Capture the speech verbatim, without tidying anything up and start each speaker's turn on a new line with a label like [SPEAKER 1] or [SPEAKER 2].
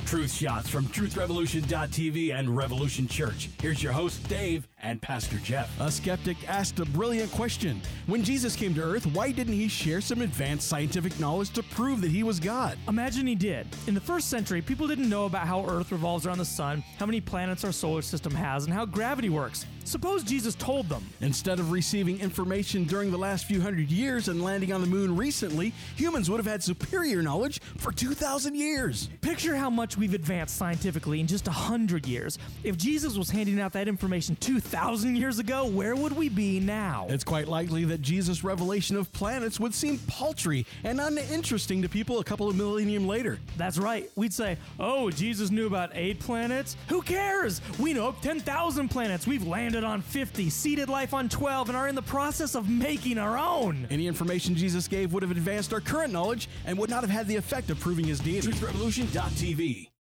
[SPEAKER 1] Truth shots from truth revolution dot t v and Revolution Church. Here's your host, Dave, and Pastor Jeff.
[SPEAKER 2] A skeptic asked a brilliant question. When Jesus came to earth, why didn't he share some advanced scientific knowledge to prove that he was God?
[SPEAKER 3] Imagine he did. In the first century, people didn't know about how Earth revolves around the sun, how many planets our solar system has, and how gravity works. Suppose Jesus told them.
[SPEAKER 2] Instead of receiving information during the last few hundred years and landing on the moon recently, humans would have had superior knowledge for two thousand years.
[SPEAKER 3] Picture how much we've advanced scientifically in just one hundred years. If Jesus was handing out that information two thousand years ago, where would we be now?
[SPEAKER 2] It's quite likely that Jesus' revelation of planets would seem paltry and uninteresting to people a couple of millennium later.
[SPEAKER 3] That's right. We'd say, oh, Jesus knew about eight planets? Who cares? We know of ten thousand planets. We've landed on fifty, seeded life on twelve, and are in the process of making our own.
[SPEAKER 2] Any information Jesus gave would have advanced our current knowledge and would not have had the effect of proving his deity.
[SPEAKER 1] truth revolution dot t v